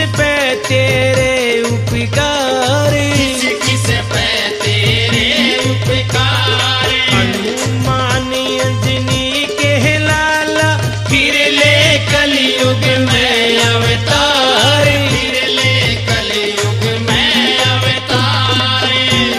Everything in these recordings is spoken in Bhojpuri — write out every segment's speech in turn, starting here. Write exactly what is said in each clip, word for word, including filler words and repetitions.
पे तेरे उपकार, किस किस पे तेरे उपकार। हनुमान अंजनी के लाला फिर ले कलयुग में अवतार, फिर ले कलयुग में अवतार।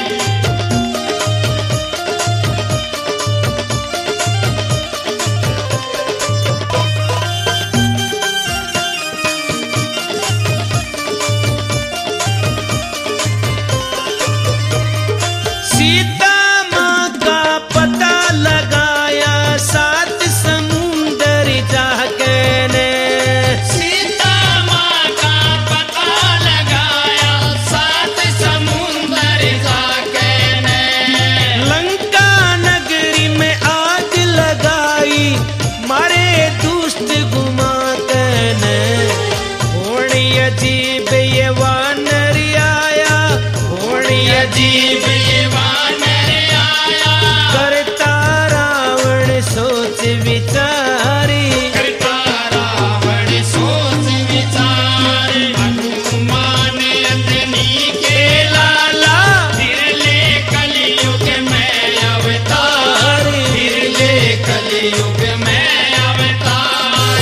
सीता माँ का पता लगाया सात समुंदर जाके ने, सीता माँ का पता लगाया सात समुंदर जाके ने। लंका नगरी में आग लगाई मारे दुष्ट गुमाते ने। होणी अजीब ये वानर आया, होणी अजीब ये वानर आया, करता रावण सोच विचारी, करता रावण सोच विचार। हनुमान अंजनी के लाला फिर ले कलयुग में अवतार, फिर ले कलयुग में अवतार।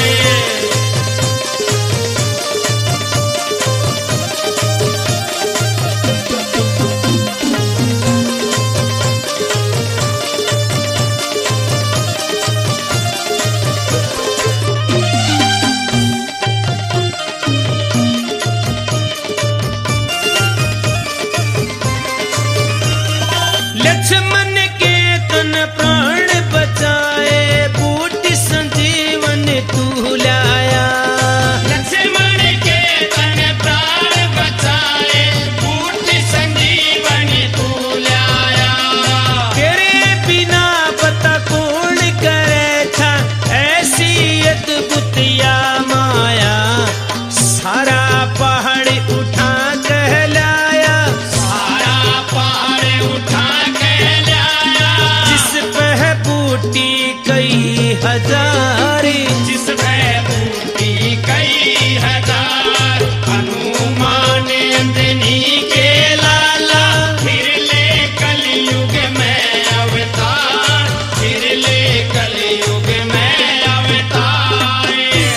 लक्ष्मण के तन प्राण बचाए, बूट संजीवन तू लाया। लक्ष्मण के तन प्राण बचाए, बूट संजीवन तू लाया। तेरे बिना पता कौन करे था ऐसी अद्भुत या माया। सारा पहाड़ उठा कहलाया, सारा पहाड़ उठा के लाया, जिस पे बूटी कई हजार, जिस पे बूटी कई हजार। हनुमान अंजनी के लाला फिर ले कलयुग में अवतार, फिर ले कलयुग में अवतार।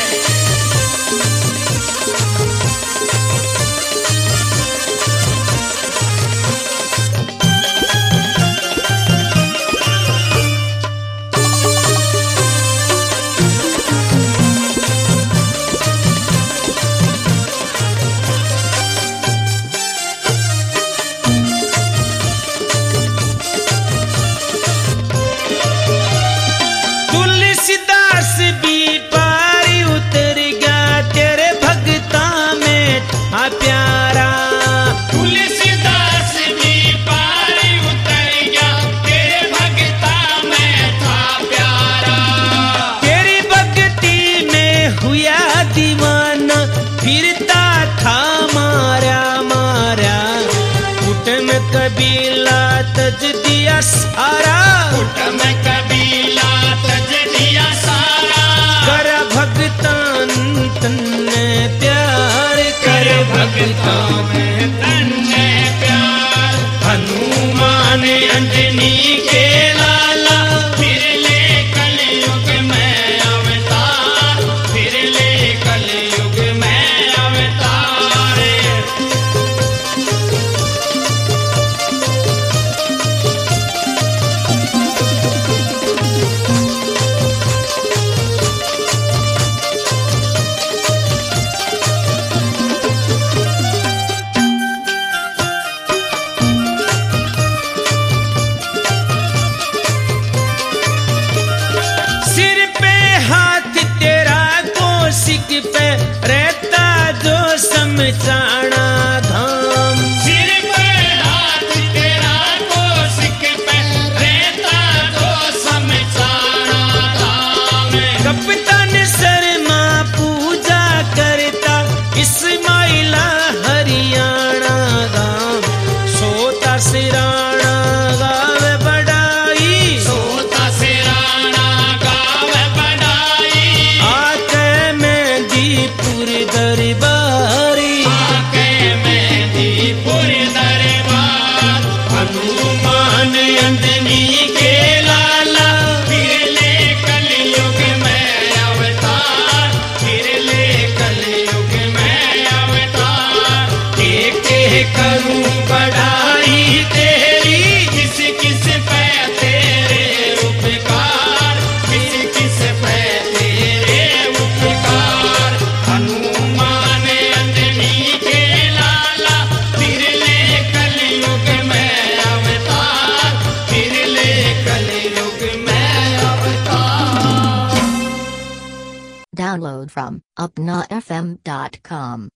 तुलसीदास भी पारी उतर गया तेरे भगता में था प्यारा। तुलसीदास भी पार उतर गया तेरे भगता में था प्यारा। तेरी भक्ति में हुआ दीवाना फिरता था मारा मारा। कुट में कबीला तज दिया सारा, कुट में कबीला तज दिया सारा। कर भगतान तन प्यार, कर भगता में तन्ने प्यार। हनुमान अंजनी के लाला फिर ले कलयुग में अवतार, फिर ले कलयुग में अवतार। सिर पे हाथ तेरा कोशिक पे रहता जो समझाना धाम। सिर पे हाथ तेरा कोशिक पे रहता तो समझाना धाम। कप्तान शर्मा पूजा करता इस्माइला हरियाणा धाम। सोता सिराना गावे बड़ाई, सोता सिराना गावे बड़ाई। आके मेहंदीपुर दरबारी, करूं बढ़ाई तेरी, किस किस पे तेरे उपकार, किस किस पे तेरे उपकार। हनुमान अंजनी के लाला, फिर ले कलयुग में अवतार, फिर ले कलयुग में अवतार। Download from upna f m dot com.